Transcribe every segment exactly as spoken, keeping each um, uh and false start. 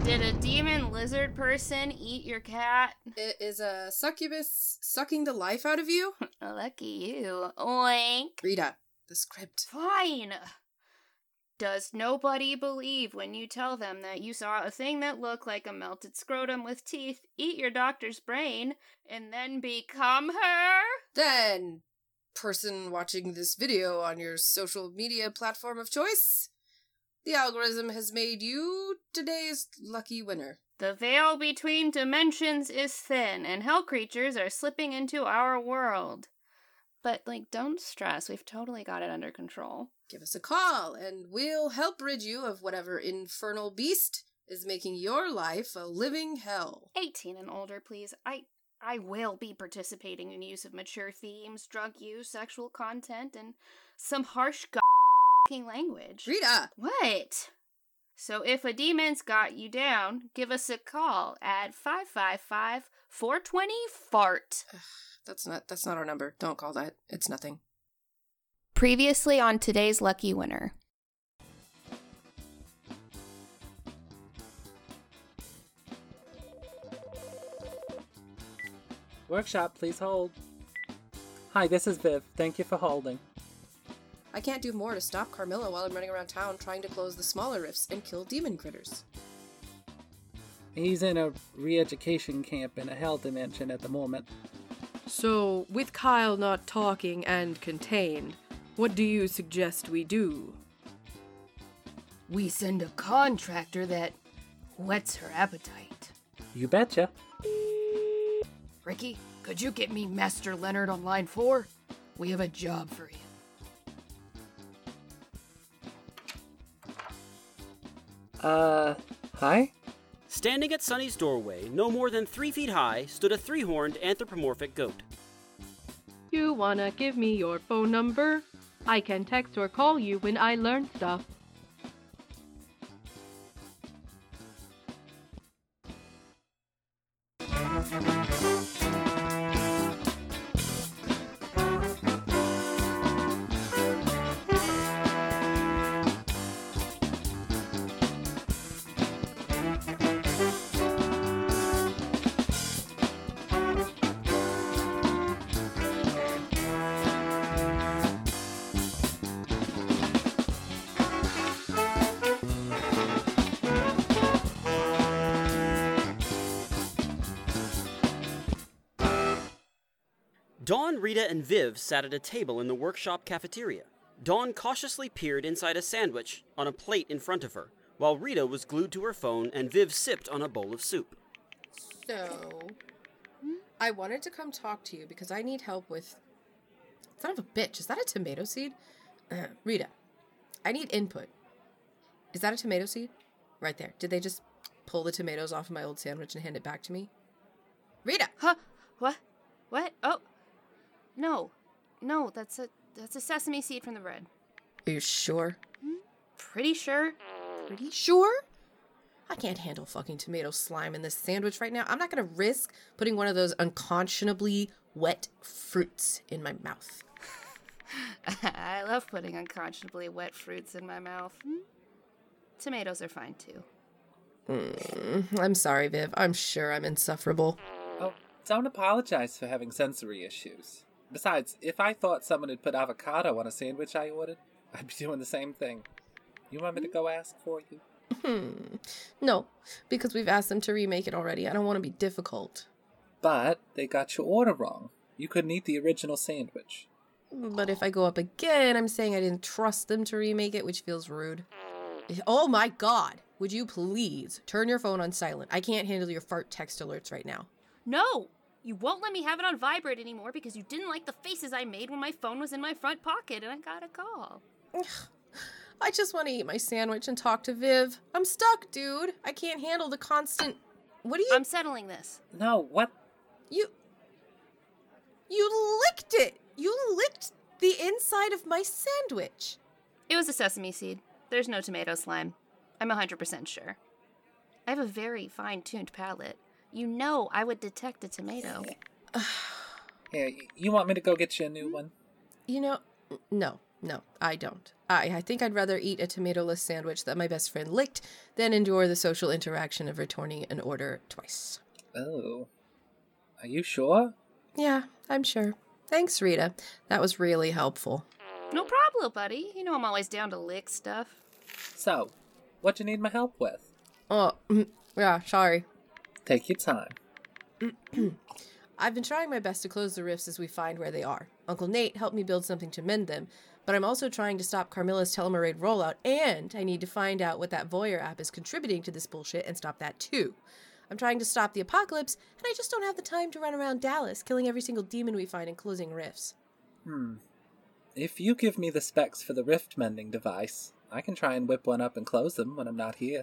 Did a demon lizard person eat your cat? It is a succubus sucking the life out of you? Lucky you. Oink. Rita, the script. Fine. Does nobody believe when you tell them that you saw a thing that looked like a melted scrotum with teeth eat your doctor's brain and then become her? Then, person watching this video on your social media platform of choice, the algorithm has made you today's lucky winner. The veil between dimensions is thin, and hell creatures are slipping into our world. But, like, don't stress. We've totally got it under control. Give us a call, and we'll help rid you of whatever infernal beast is making your life a living hell. eighteen and older, please. I I will be participating in use of mature themes, drug use, sexual content, and some harsh g***ing language. Rita! What? So if a demon's got you down, give us a call at five five five, four two zero, FART. That's not that's not our number. Don't call that. It's nothing. Previously on today's lucky winner. Workshop, please hold. Hi, this is Viv. Thank you for holding. I can't do more to stop Carmilla while I'm running around town trying to close the smaller rifts and kill demon critters. He's in a re-education camp in a hell dimension at the moment. So, with Kyle not talking and contained, what do you suggest we do? We send a contractor that whets her appetite. You betcha. Ricky, could you get me Master Leonard on line four? We have a job for you. Uh, hi? Standing at Sunny's doorway, no more than three feet high, stood a three-horned anthropomorphic goat. You wanna give me your phone number? I can text or call you when I learn stuff. Dawn, Rita, and Viv sat at a table in the workshop cafeteria. Dawn cautiously peered inside a sandwich on a plate in front of her, while Rita was glued to her phone and Viv sipped on a bowl of soup. So, I wanted to come talk to you because I need help with... Son of a bitch, is that a tomato seed? Uh, Rita, I need input. Is that a tomato seed? Right there. Did they just pull the tomatoes off of my old sandwich and hand it back to me? Rita! Huh? What? What? Oh... No, no, that's a that's a sesame seed from the bread. Are you sure? Pretty sure. Pretty sure? I can't handle fucking tomato slime in this sandwich right now. I'm not gonna risk putting one of those unconscionably wet fruits in my mouth. I love putting unconscionably wet fruits in my mouth. Tomatoes are fine too. Mm, I'm sorry, Viv. I'm sure I'm insufferable. Oh, don't apologize for having sensory issues. Besides, if I thought someone had put avocado on a sandwich I ordered, I'd be doing the same thing. You want me to go ask for you? Hmm. No, because we've asked them to remake it already. I don't want to be difficult. But they got your order wrong. You couldn't eat the original sandwich. But if I go up again, I'm saying I didn't trust them to remake it, which feels rude. Oh my god! Would you please turn your phone on silent? I can't handle your fart text alerts right now. No! You won't let me have it on vibrate anymore because you didn't like the faces I made when my phone was in my front pocket and I got a call. I just want to eat my sandwich and talk to Viv. I'm stuck, dude. I can't handle the constant... What are you... I'm settling this. No, what? You... You licked it! You licked the inside of my sandwich. It was a sesame seed. There's no tomato slime. I'm one hundred percent sure. I have a very fine-tuned palate. You know I would detect a tomato. Here, you want me to go get you a new one? You know, no, no, I don't. I, I think I'd rather eat a tomato-less sandwich that my best friend licked than endure the social interaction of returning an order twice. Oh. Are you sure? Yeah, I'm sure. Thanks, Rita. That was really helpful. No problem, buddy. You know I'm always down to lick stuff. So, what you need my help with? Oh, yeah, sorry. Take your time. I've been trying my best to close the rifts as we find where they are. Uncle Nate helped me build something to mend them, but I'm also trying to stop Carmilla's Telomerade rollout, and I need to find out what that Voyeur app is contributing to this bullshit and stop that too. I'm trying to stop the apocalypse, and I just don't have the time to run around Dallas, killing every single demon we find and closing rifts. Hmm. If you give me the specs for the rift mending device, I can try and whip one up and close them when I'm not here.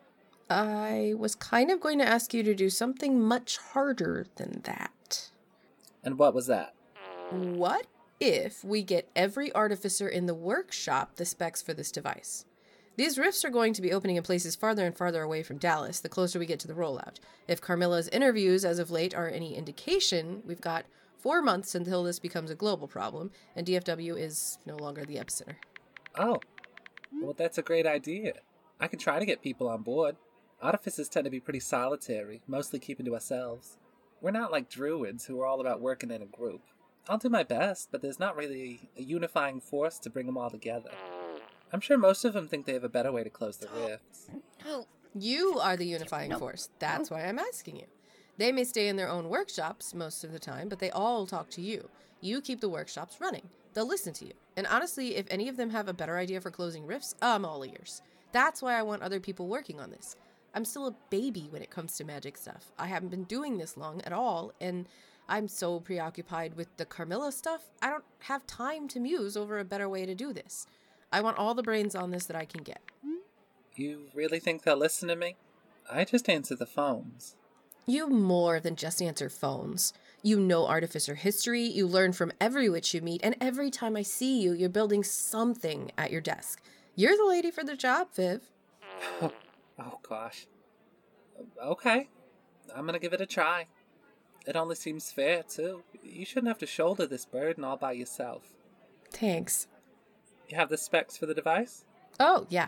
I was kind of going to ask you to do something much harder than that. And what was that? What if we get every artificer in the workshop the specs for this device? These rifts are going to be opening in places farther and farther away from Dallas the closer we get to the rollout. If Carmilla's interviews as of late are any indication, we've got four months until this becomes a global problem, and D F W is no longer the epicenter. Oh. Well, that's a great idea. I can try to get people on board. Artificers tend to be pretty solitary, mostly keeping to ourselves. We're not like druids who are all about working in a group. I'll do my best, but there's not really a unifying force to bring them all together. I'm sure most of them think they have a better way to close the rifts. No. You are the unifying force. That's why I'm asking you. They may stay in their own workshops most of the time, but they all talk to you. You keep the workshops running. They'll listen to you. And honestly, if any of them have a better idea for closing rifts, I'm all ears. That's why I want other people working on this. I'm still a baby when it comes to magic stuff. I haven't been doing this long at all, and I'm so preoccupied with the Carmilla stuff, I don't have time to muse over a better way to do this. I want all the brains on this that I can get. You really think they'll listen to me? I just answer the phones. You more than just answer phones. You know Artificer history, you learn from every witch you meet, and every time I see you, you're building something at your desk. You're the lady for the job, Viv. Oh, oh gosh. Okay. I'm gonna give it a try. It only seems fair, too. You shouldn't have to shoulder this burden all by yourself. Thanks. You have the specs for the device? Oh, yeah.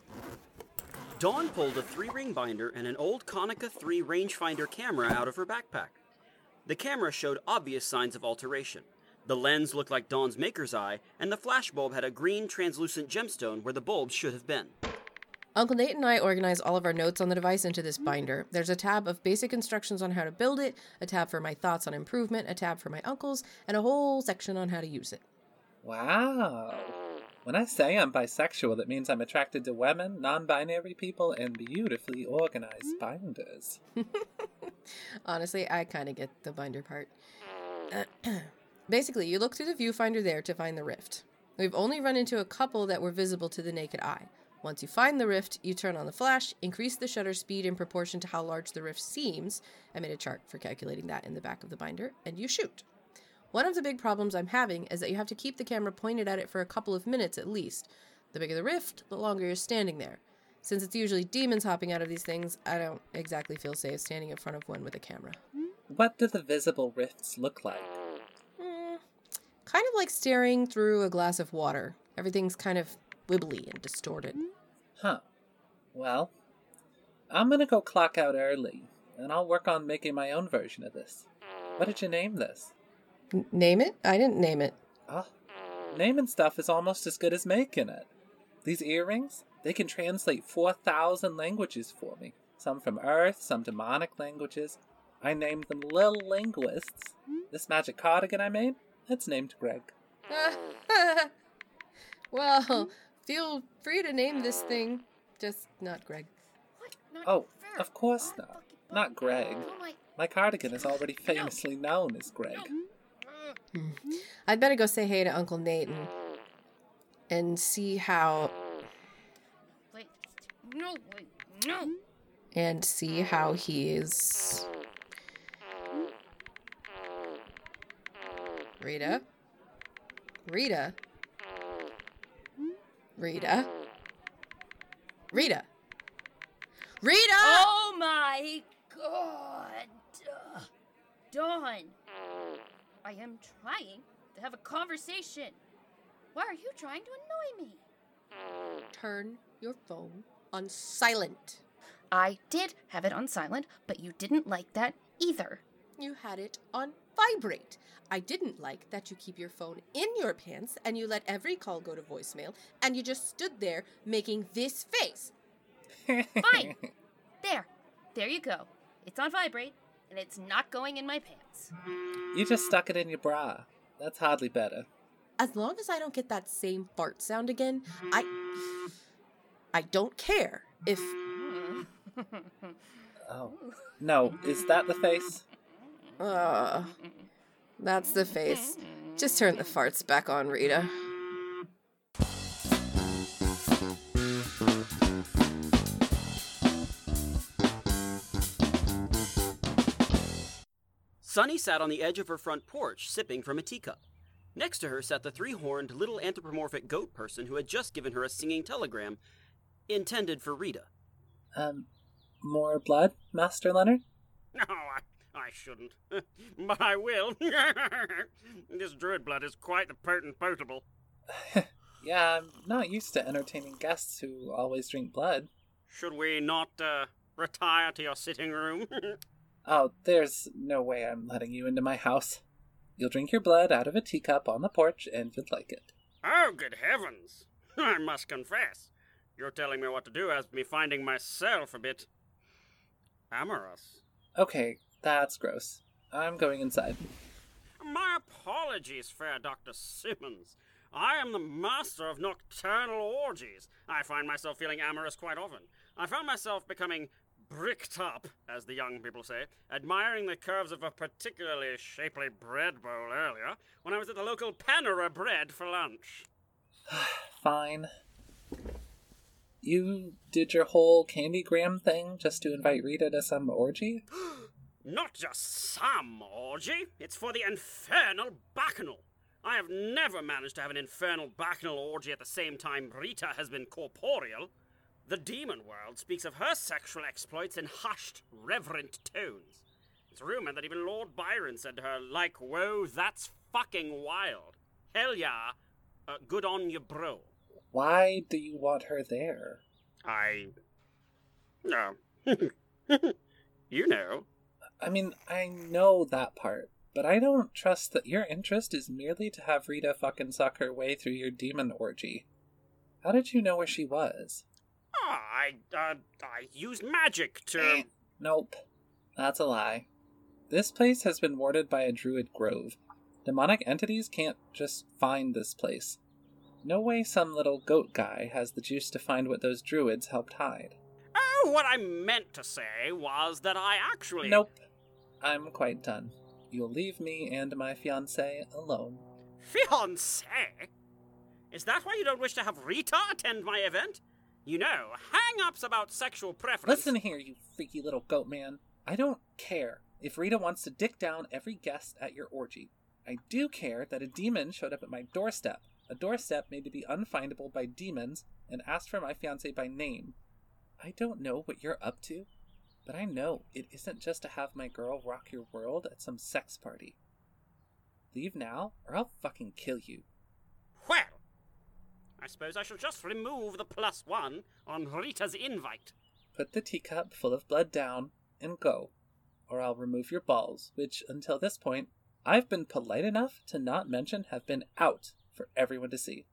Dawn pulled a three-ring binder and an old Konica three rangefinder camera out of her backpack. The camera showed obvious signs of alteration. The lens looked like Dawn's maker's eye, and the flashbulb had a green translucent gemstone where the bulb should have been. Uncle Nate and I organize all of our notes on the device into this binder. There's a tab of basic instructions on how to build it, a tab for my thoughts on improvement, a tab for my uncles, and a whole section on how to use it. Wow. When I say I'm bisexual, it means I'm attracted to women, non-binary people, and beautifully organized binders. Honestly, I kind of get the binder part. Basically, you look through the viewfinder there to find the rift. We've only run into a couple that were visible to the naked eye. Once you find the rift, you turn on the flash, increase the shutter speed in proportion to how large the rift seems. I made a chart for calculating that in the back of the binder, and you shoot. One of the big problems I'm having is that you have to keep the camera pointed at it for a couple of minutes at least. The bigger the rift, the longer you're standing there. Since it's usually demons hopping out of these things, I don't exactly feel safe standing in front of one with a camera. What do the visible rifts look like? Mm, kind of like staring through a glass of water. Everything's kind of wibbly and distorted. Huh. Well, I'm gonna go clock out early, and I'll work on making my own version of this. What did you name this? N- name it? I didn't name it. Oh, naming stuff is almost as good as making it. These earrings, they can translate four thousand languages for me. Some from Earth, some demonic languages. I named them Lil Linguists. This magic cardigan I made, it's named Greg. Well, feel free to name this thing, just not Greg. Oh, of course not. Not Greg. My cardigan is already famously known as Greg. Hmm. I'd better go say hey to Uncle Nate and, and see how... Wait. No, wait. No. And see how he's... Rita? Rita? Rita? Rita? Rita! Oh my god. Uh, Dawn. I am trying to have a conversation. Why are you trying to annoy me? Turn your phone on silent. I did have it on silent, but you didn't like that either. You had it on vibrate. I didn't like that you keep your phone in your pants and you let every call go to voicemail and you just stood there making this face. Fine. There. There you go. It's on vibrate, and it's not going in my pants. You just stuck it in your bra. That's hardly better. As long as I don't get that same fart sound again, I... I don't care if... Oh. No, is that the face? Uh, that's the face. Just turn the farts back on, Rita. Sunny sat on the edge of her front porch, sipping from a teacup. Next to her sat the three-horned little anthropomorphic goat person who had just given her a singing telegram intended for Rita. Um, more blood, Master Leonard? No, I, I shouldn't. But I will. This druid blood is quite the potent potable. Yeah, I'm not used to entertaining guests who always drink blood. Should we not, uh, retire to your sitting room? Oh, there's no way I'm letting you into my house. You'll drink your blood out of a teacup on the porch, and you'll like it. Oh, good heavens. I must confess, you're telling me what to do has me finding myself a bit amorous. Okay, that's gross. I'm going inside. My apologies, fair Doctor Simmons. I am the master of nocturnal orgies. I find myself feeling amorous quite often. I found myself becoming bricked up, as the young people say, admiring the curves of a particularly shapely bread bowl earlier when I was at the local Panera Bread for lunch. Fine. You did your whole Candygram thing just to invite Rita to some orgy? Not just some orgy, it's for the infernal bacchanal. I have never managed to have an infernal bacchanal orgy at the same time Rita has been corporeal. The demon world speaks of her sexual exploits in hushed, reverent tones. It's rumored that even Lord Byron said to her, like, whoa, that's fucking wild. Hell yeah, uh, good on you, bro. Why do you want her there? I... No. You know. I mean, I know that part, but I don't trust that your interest is merely to have Rita fucking suck her way through your demon orgy. How did you know where she was? Oh, I, uh, I used magic to... Eh, nope. That's a lie. This place has been warded by a druid grove. Demonic entities can't just find this place. No way some little goat guy has the juice to find what those druids helped hide. Oh, what I meant to say was that I actually... Nope. I'm quite done. You'll leave me and my fiancé alone. Fiancé? Is that why you don't wish to have Rita attend my event? You know, hang-ups about sexual preference... Listen here, you freaky little goat man. I don't care if Rita wants to dick down every guest at your orgy. I do care that a demon showed up at my doorstep. A doorstep made to be unfindable by demons and asked for my fiancé by name. I don't know what you're up to, but I know it isn't just to have my girl rock your world at some sex party. Leave now, or I'll fucking kill you. Well, I suppose I shall just remove the plus one on Rita's invite. Put the teacup full of blood down and go, or I'll remove your balls, which, until this point, I've been polite enough to not mention have been out for everyone to see.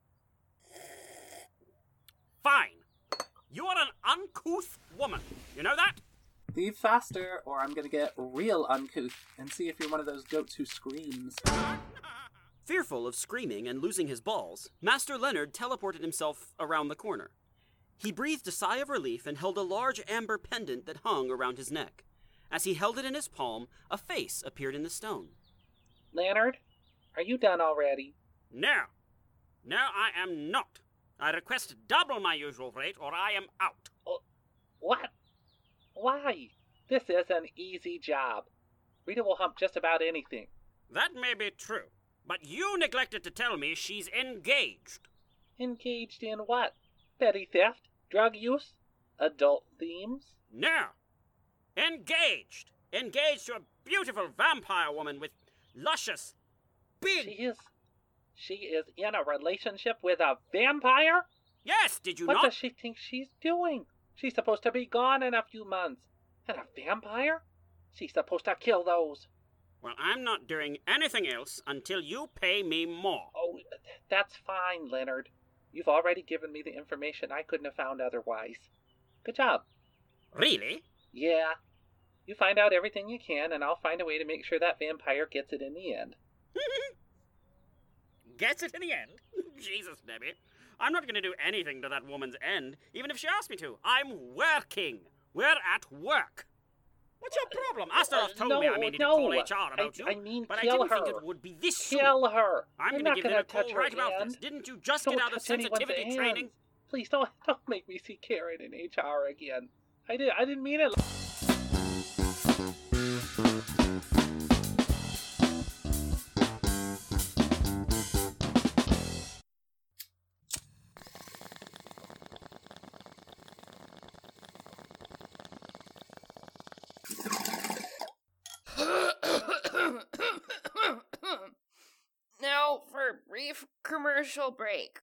Fine. You are an uncouth woman. You know that? Leave faster, or I'm gonna get real uncouth and see if you're one of those goats who screams. Fearful of screaming and losing his balls, Master Leonard teleported himself around the corner. He breathed a sigh of relief and held a large amber pendant that hung around his neck. As he held it in his palm, a face appeared in the stone. Leonard, are you done already? No. No, I am not. I request double my usual rate, or I am out. Oh, what? Why? This is an easy job. Rita will hump just about anything. That may be true, but you neglected to tell me she's engaged. Engaged in what? Petty theft? Drug use? Adult themes? No. Engaged. Engaged to a beautiful vampire woman with luscious, big... She is... She is in a relationship with a vampire? Yes, did you What not? does she think she's doing? She's supposed to be gone in a few months. And a vampire? She's supposed to kill those. Well, I'm not doing anything else until you pay me more. Oh, that's fine, Leonard. You've already given me the information I couldn't have found otherwise. Good job. Really? Yeah. You find out everything you can, and I'll find a way to make sure that vampire gets it in the end. Gets it in the end? Jesus, Debbie. I'm not going to do anything to that woman's end, even if she asks me to. I'm working. We're at work. What's your problem? Astaroth told no, me I needed no. to call H R about I, you. I mean, but kill I didn't her. think it would be this soon. Kill her. I'm, I'm going not to give them gonna a call touch right her about hand. this. Didn't you just Don't get out of touch anyone's sensitivity hands. training? Please don't don't make me see Karen in H R again. I did I didn't mean it. Now for a brief commercial break.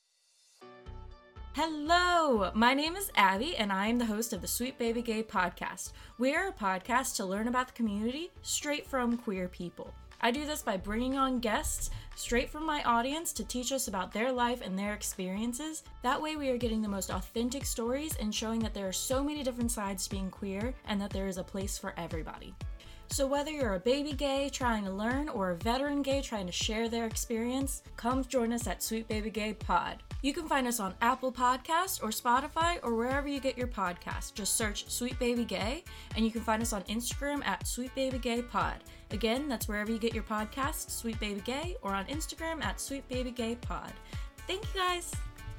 Hello, my name is Abby, and I am the host of the Sweet Baby Gay podcast. We are a podcast to learn about the community straight from queer people. I do this by bringing on guests straight from my audience to teach us about their life and their experiences. That way we are getting the most authentic stories and showing that there are so many different sides to being queer and that there is a place for everybody. So whether you're a baby gay trying to learn or a veteran gay trying to share their experience, come join us at Sweet Baby Gay Pod. You can find us on Apple Podcasts or Spotify or wherever you get your podcast. Just search Sweet Baby Gay, and you can find us on Instagram at Sweet Baby Gay Pod. Again, that's wherever you get your podcast, Sweet Baby Gay, or on Instagram at Sweet Baby Gay Pod. Thank you guys.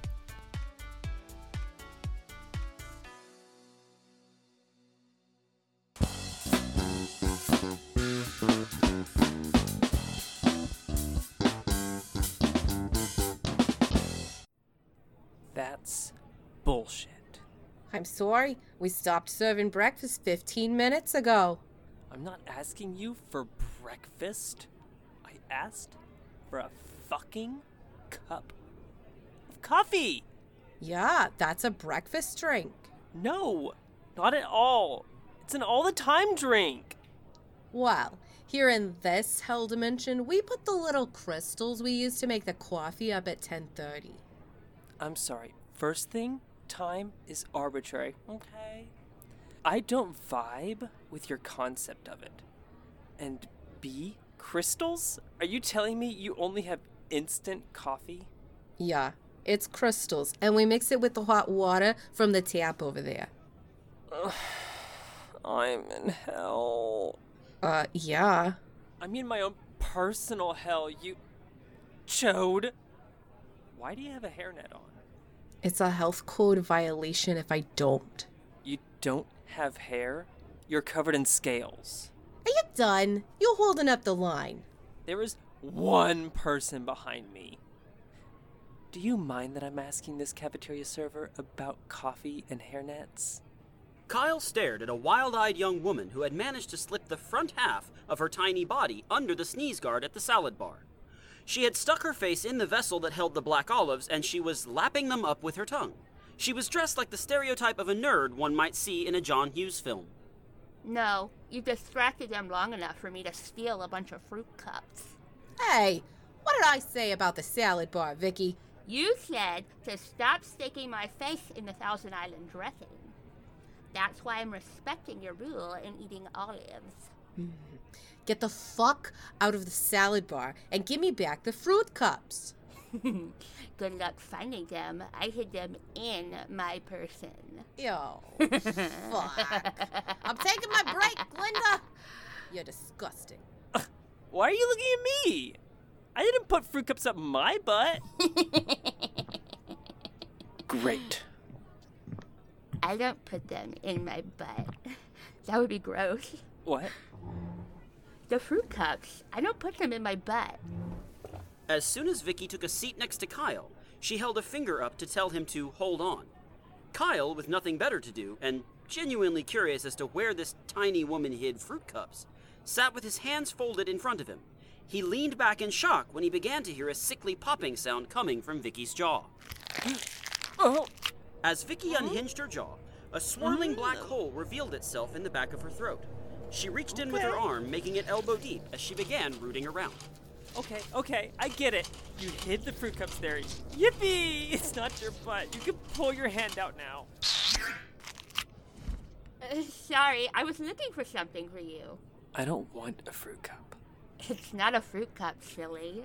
That's bullshit. I'm sorry. We stopped serving breakfast fifteen minutes ago. I'm not asking you for breakfast. I asked for a fucking cup of coffee. Yeah, that's a breakfast drink. No, not at all. It's an all-the-time drink. Well, here in this hell dimension, we put the little crystals we use to make the coffee up at ten thirty. I'm sorry. First thing, time is arbitrary, okay? I don't vibe with your concept of it. And B, crystals? Are you telling me you only have instant coffee? Yeah, it's crystals, and we mix it with the hot water from the tap over there. Ugh, I'm in hell. Uh, yeah. I'm in my own personal hell, you chode. Why do you have a hairnet on? It's a health code violation if I don't. You don't have hair? You're covered in scales. Are you done? You're holding up the line. There is one person behind me. Do you mind that I'm asking this cafeteria server about coffee and hairnets? Kyle stared at a wild-eyed young woman who had managed to slip the front half of her tiny body under the sneeze guard at the salad bar. She had stuck her face in the vessel that held the black olives, and she was lapping them up with her tongue. She was dressed like the stereotype of a nerd one might see in a John Hughes film. No, you distracted them long enough for me to steal a bunch of fruit cups. Hey, what did I say about the salad bar, Vicky? You said to stop sticking my face in the Thousand Island dressing. That's why I'm respecting your rule in eating olives. Get the fuck out of the salad bar and give me back the fruit cups. Good luck finding them. I hid them in my person. Yo, fuck. I'm taking my break, Glinda. You're disgusting. Why are you looking at me? I didn't put fruit cups up my butt. Great. I don't put them in my butt. That would be gross. What? The fruit cups, I don't put them in my butt. As soon as Vicky took a seat next to Kyle, she held a finger up to tell him to hold on. Kyle, with nothing better to do, and genuinely curious as to where this tiny woman hid fruit cups, sat with his hands folded in front of him. He leaned back in shock when he began to hear a sickly popping sound coming from Vicky's jaw. Oh! As Vicky unhinged her jaw, a swirling black hole revealed itself in the back of her throat. She reached in with her arm, making it elbow deep as she began rooting around. Okay, okay, I get it. You hid the fruit cups there. Yippee! It's not your butt. You can pull your hand out now. Uh, sorry, I was looking for something for you. I don't want a fruit cup. It's not a fruit cup, silly.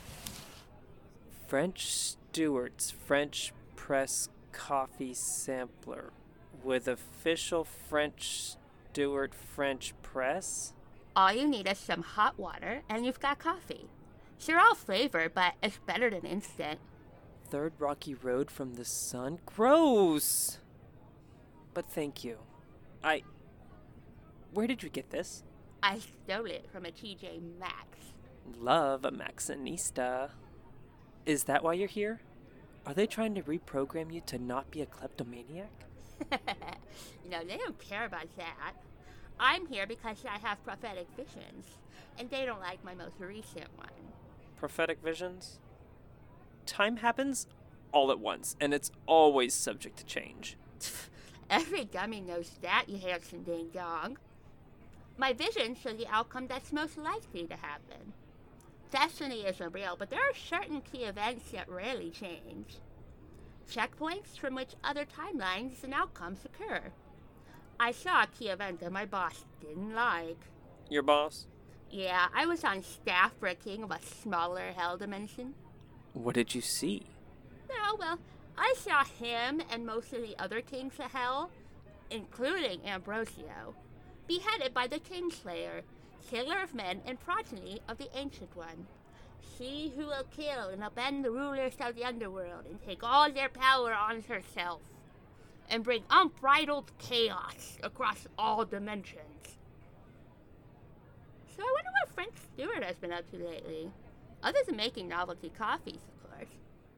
French Stewart's French Press Coffee Sampler with official French Stewart French Press? All you need is some hot water, and you've got coffee. They're all flavored, but it's better than instant. Third Rocky Road from the sun? Gross! But thank you. I... Where did you get this? I stole it from a T J Maxx. Love a Maxinista. Is that why you're here? Are they trying to reprogram you to not be a kleptomaniac? No, they don't care about that. I'm here because I have prophetic visions, and they don't like my most recent one. Prophetic visions? Time happens all at once, and it's always subject to change. Every dummy knows that, you handsome ding-dong. My visions show the outcome that's most likely to happen. Destiny isn't real, but there are certain key events that rarely change. Checkpoints from which other timelines and outcomes occur. I saw a key event that my boss didn't like. Your boss? Yeah, I was on staff for a king of a smaller hell dimension. What did you see? Oh, well, I saw him and most of the other kings of hell, including Ambrosio, beheaded by the Kingslayer, killer of men and progeny of the Ancient One. She who will kill and upend the rulers of the underworld and take all their power on herself, and bring unbridled chaos across all dimensions. So I wonder what Frank Stewart has been up to lately, other than making novelty coffees, of course.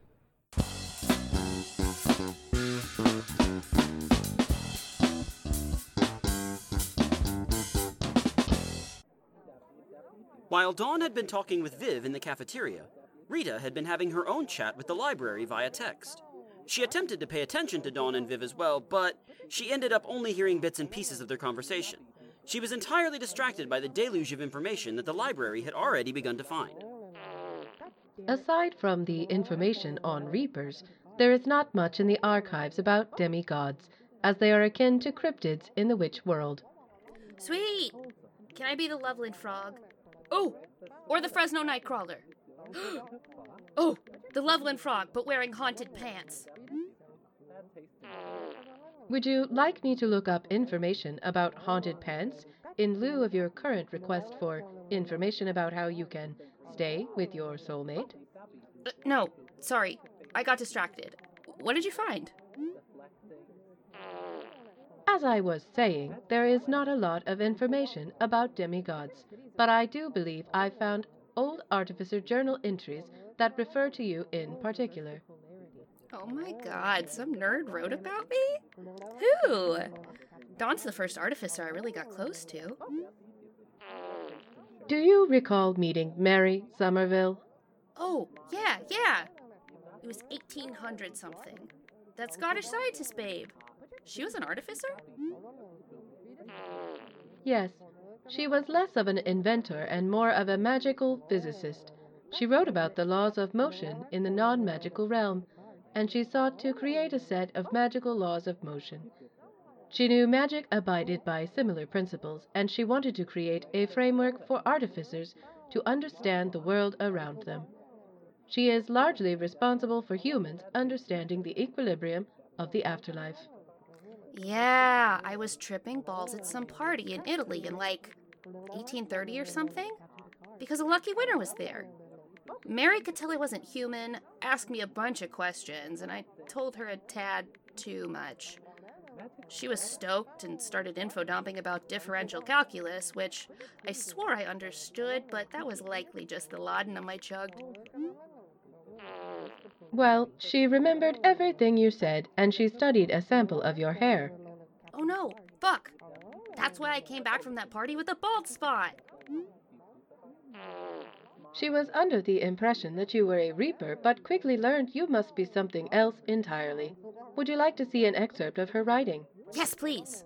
While Dawn had been talking with Viv in the cafeteria, Rita had been having her own chat with the library via text. She attempted to pay attention to Dawn and Viv as well, but she ended up only hearing bits and pieces of their conversation. She was entirely distracted by the deluge of information that the library had already begun to find. Aside from the information on Reapers, there is not much in the archives about demigods, as they are akin to cryptids in the witch world. Sweet! Can I be the Loveland Frog? Oh! Or the Fresno Nightcrawler. Oh! The Loveland Frog, but wearing haunted pants. Would you like me to look up information about haunted pants in lieu of your current request for information about how you can stay with your soulmate? Uh, no, sorry. I got distracted. What did you find? As I was saying, there is not a lot of information about demigods, but I do believe I found old Artificer journal entries that refer to you in particular. Oh my god, some nerd wrote about me? Who? Dawn's the first Artificer I really got close to. Do you recall meeting Mary Somerville? Oh, yeah, yeah. It was eighteen hundred something. That Scottish scientist babe. She was an artificer? Yes. She was less of an inventor and more of a magical physicist. She wrote about the laws of motion in the non-magical realm, and she sought to create a set of magical laws of motion. She knew magic abided by similar principles, and she wanted to create a framework for artificers to understand the world around them. She is largely responsible for humans understanding the equilibrium of the afterlife. Yeah, I was tripping balls at some party in Italy in like eighteen thirty or something, because a lucky winner was there. Mary could tell I wasn't human, asked me a bunch of questions, and I told her a tad too much. She was stoked and started info dumping about differential calculus, which I swore I understood, but that was likely just the laudanum I chugged. Well, she remembered everything you said, and she studied a sample of your hair. Oh no, fuck! That's why I came back from that party with a bald spot! She was under the impression that you were a Reaper, but quickly learned you must be something else entirely. Would you like to see an excerpt of her writing? Yes, please.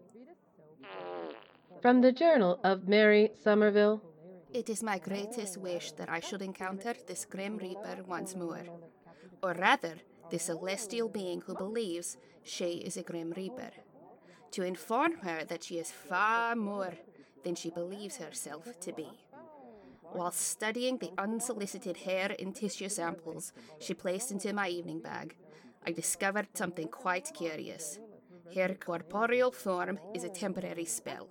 From the Journal of Mary Somerville. It is my greatest wish that I should encounter this Grim Reaper once more. Or rather, the celestial being who believes she is a Grim Reaper. To inform her that she is far more than she believes herself to be. While studying the unsolicited hair and tissue samples she placed into my evening bag, I discovered something quite curious. Her corporeal form is a temporary spell.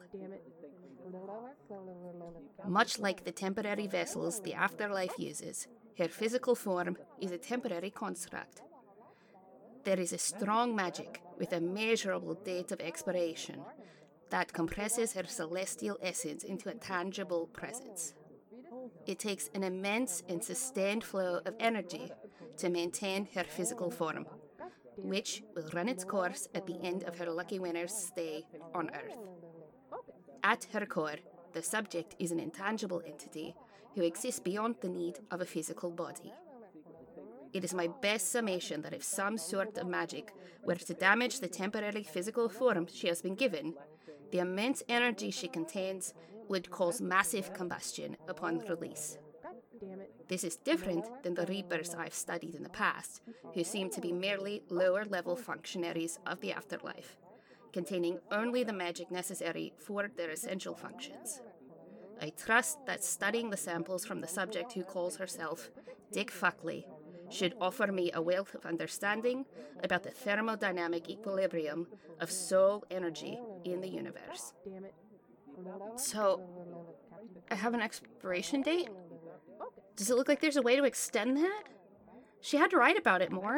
Much like the temporary vessels the afterlife uses, her physical form is a temporary construct. There is a strong magic with a measurable date of expiration that compresses her celestial essence into a tangible presence. It takes an immense and sustained flow of energy to maintain her physical form, which will run its course at the end of her lucky winner's stay on Earth. At her core, the subject is an intangible entity who exists beyond the need of a physical body. It is my best summation that if some sort of magic were to damage the temporary physical form she has been given, the immense energy she contains would cause massive combustion upon release. This is different than the Reapers I've studied in the past, who seem to be merely lower-level functionaries of the afterlife, containing only the magic necessary for their essential functions. I trust that studying the samples from the subject who calls herself Dick Fuckley should offer me a wealth of understanding about the thermodynamic equilibrium of soul energy in the universe. So, I have an expiration date? Does it look like there's a way to extend that? She had to write about it more.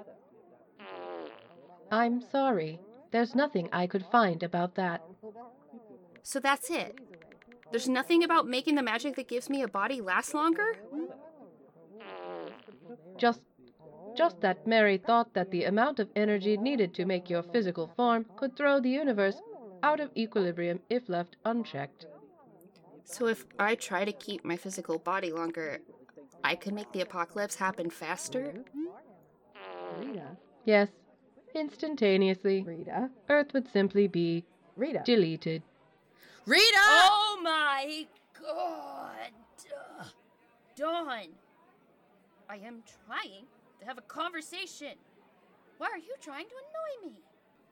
I'm sorry. There's nothing I could find about that. So that's it? There's nothing about making the magic that gives me a body last longer? Just, just that Mary thought that the amount of energy needed to make your physical form could throw the universe out of equilibrium if left unchecked. So if I try to keep my physical body longer, I could make the apocalypse happen faster? Rita. Yes, instantaneously. Rita. Earth would simply be Rita. Deleted. Rita! Oh my god! Uh, Dawn! I am trying to have a conversation. Why are you trying to annoy me?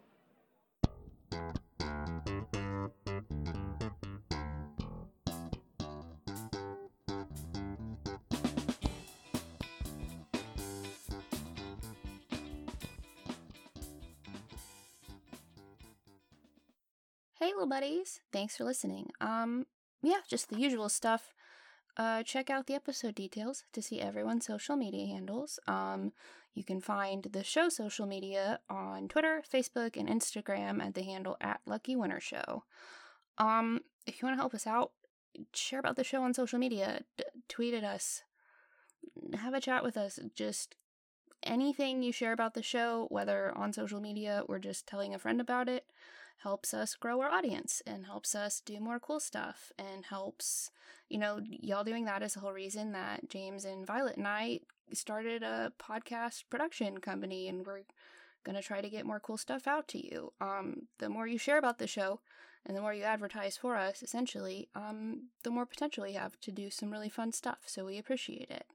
Hey, little buddies. Thanks for listening. Um, yeah, just the usual stuff. Uh, check out the episode details to see everyone's social media handles. Um, you can find the show social media on Twitter, Facebook, and Instagram at the handle at Lucky Winner Show. Um, if you want to help us out, share about the show on social media. D- tweet at us. Have a chat with us. Just anything you share about the show, whether on social media or just telling a friend about it, helps us grow our audience and helps us do more cool stuff and helps, you know, y'all doing that is the whole reason that James and Violet and I started a podcast production company, and we're going to try to get more cool stuff out to you. Um, the more you share about the show and the more you advertise for us, essentially, um, the more potential you have to do some really fun stuff. So we appreciate it.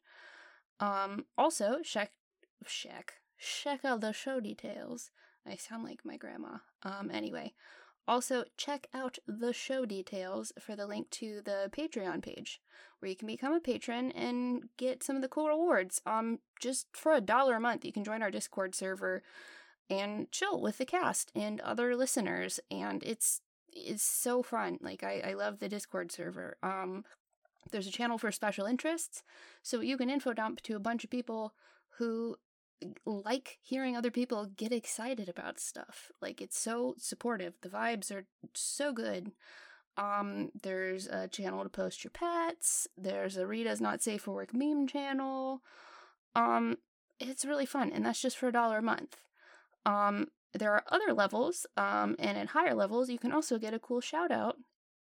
Um, also, check, check, check out the show details. I sound like my grandma. Um, anyway, also check out the show details for the link to the Patreon page, where you can become a patron and get some of the cool rewards. Um, just for a dollar a month, you can join our Discord server and chill with the cast and other listeners, and it's it's so fun. Like, I, I love the Discord server. Um, there's a channel for special interests, so you can info dump to a bunch of people who like hearing other people get excited about stuff. Like, it's so supportive. The vibes are so good. Um, there's a channel to post your pets. There's a Rita's Not Safe for Work meme channel. Um, it's really fun, and that's just for a dollar a month. Um, there are other levels, um, and at higher levels, you can also get a cool shout out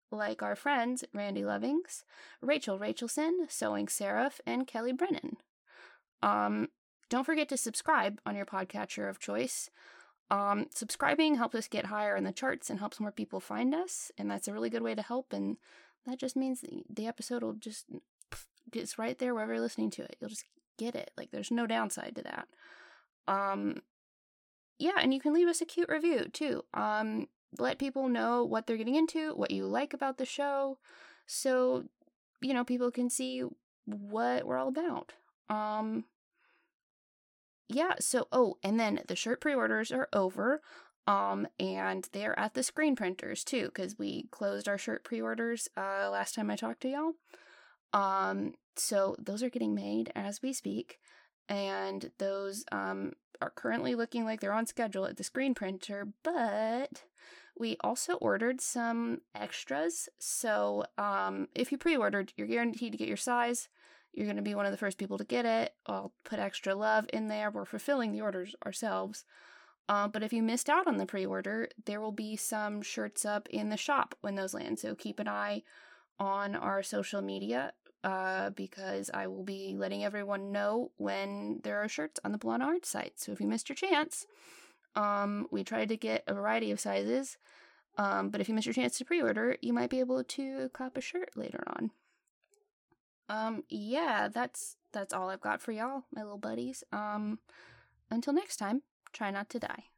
like our friends Randy Lovings, Rachel Rachelson, Sewing Seraph, and Kelly Brennan. Um, don't forget to subscribe on your podcatcher of choice. Um, subscribing helps us get higher in the charts and helps more people find us, and that's a really good way to help, and that just means the, the episode will just, it's right there wherever you're listening to it. You'll just get it. Like, there's no downside to that. Um, yeah, and you can leave us a cute review, too. Um, let people know what they're getting into, what you like about the show, so, you know, people can see what we're all about. Um... Yeah, so, oh, and then the shirt pre-orders are over, um, and they're at the screen printers, too, because we closed our shirt pre-orders, uh, last time I talked to y'all. Um, so those are getting made as we speak, and those, um, are currently looking like they're on schedule at the screen printer, but we also ordered some extras, so, um, if you pre-ordered, you're guaranteed to get your size. You're going to be one of the first people to get it. I'll put extra love in there. We're fulfilling the orders ourselves. Uh, but if you missed out on the pre-order, there will be some shirts up in the shop when those land. So keep an eye on our social media uh, because I will be letting everyone know when there are shirts on the Blonde Art site. So if you missed your chance, um, we tried to get a variety of sizes. Um, but if you missed your chance to pre-order, you might be able to cop a shirt later on. Um, yeah, that's, that's all I've got for y'all, my little buddies. Um, until next time, try not to die.